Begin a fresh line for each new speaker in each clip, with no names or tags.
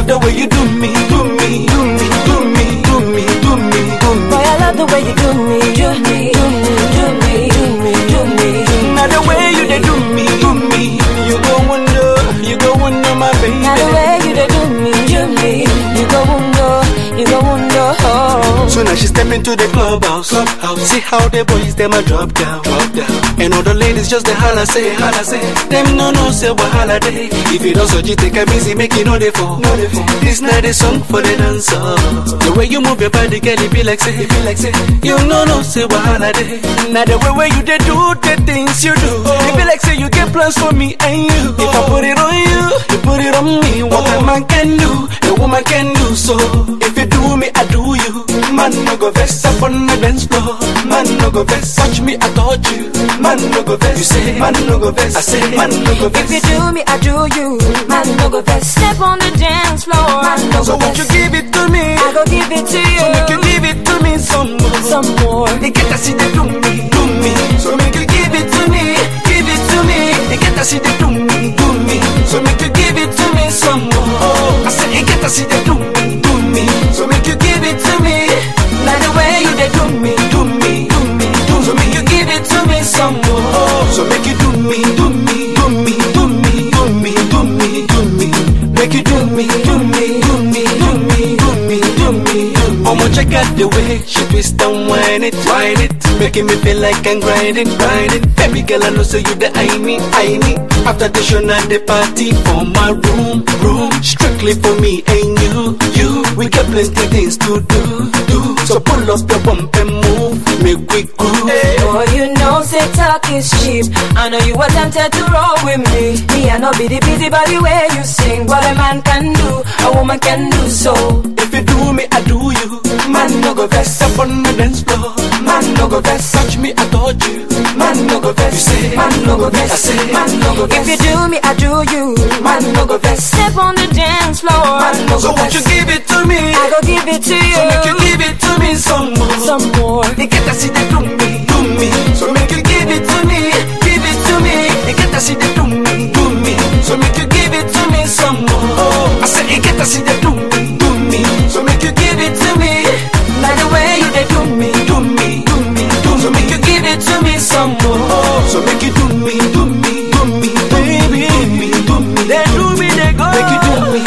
the way you do me, do me, do me, do me, do me, do me, do me.
Boy, I love the way you do me, do me, do me, do me, do me, do me.
Now the way you they do me, you go wonder, my baby.
Now the way you they do me, you go wonder, oh.
So now she step into the clubhouse. See how the boys them a drop down. And all the ladies just the holla say. Them no say wahala day. If you don't so you take a easy, make it no they fall. This night is song for the dancer. The way you move your body, girl, it be like say. You no say wahala day. Now the way you they do the things you do, it be like say you get plans for me and you. If I put it on you, you put it on me. What a man can do, a woman can do. So if you do me, I do you. Man no go vex up on the dance floor. Man no go vex, touch me, I touch you. Man no go vex, you say. Man no go vex, I say. Man no go vex.
If you do me, I do you. Man no go vex. Step on the dance floor. Man no
so
go
won't
vex.
you give it to me?
I go give it to you.
So make you give it to me some more.
Some more.
They get to see they do me. So make you give it to me. They get to see they do me. So make you give it to me some more. I say they get to see they do me. So make you give it to me. Like the way you they do me. So make you give it to me some more. So make you do me. Make you do me. I'ma check out the way she twist and whine it, making me feel like I'm grinding. Baby girl, I know say you the I me. After the show, now the party for my room, strictly for me and you. We got plenty things to do. So pull up your bump and move, make we groove.
Boy, you know say talk is cheap. I know you were tempted to roll with me. Me, I know be the busy body way you sing. What a man can do, a woman can do. So
if you do me, I do you. Man no go vex up on the dance floor. Man no go vex, touch me, I touch you. Man no go vex, you say. Man no go vex, I say. Man no go vex.
If you do me, I do you.
Man no go vex.
Step on the dance floor.
Man no go so won't you give it to me?
I go give it to you.
So make you give it to me some more. They get to see they do me. So make you give it to me. They get to see they do me. So make you give it to me some more. I say they get to see they do me. So make you give it to me. Like the way you they do me. So make you give it to me some more. So make you do me. Baby, they do me, they go. Make you do me.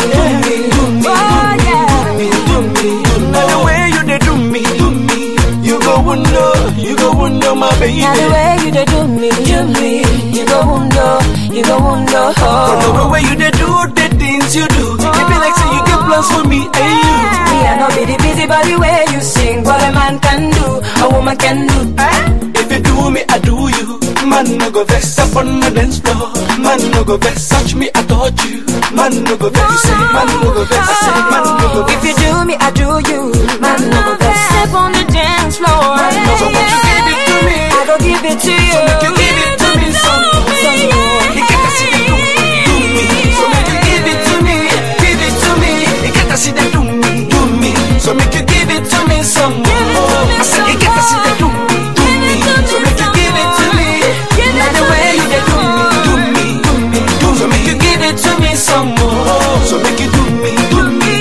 Oh yeah.
Now the way you they do me. You go wonder, my baby.
Now the way you they do me. You go wonder, oh.
The way you they do the things you do, it be like say you get plans for me and you.
Me, I know be the busy body way you sing. What a man can do, a woman can do.
If you do me, I do you. Man no go vex up on the dance floor. Man no go vex, touch me, I touch you. Man no go vex, you say. Man no go vex, I say. Man no go vex.
If you do me, I do you. Man no go vex. Step on the dance floor.
So won't you give it to me?
I go give it to you.
So make you give it to me some more. You get to see they do me. So make you give it to me. You get to see they do me. So make you give it to me some more. I said you get to see they do me. So make you give it to me. Like the way you they do me. So make you give it to me some more. So make you do me. Make you do me.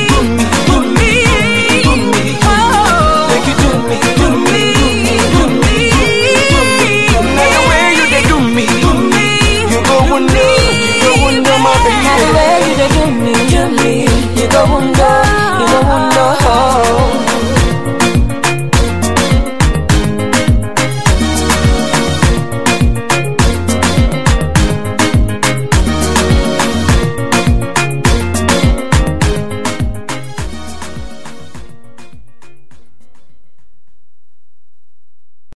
Like the way you they do me. You go wonder, my baby.
Now the way you they do me. You go wonder.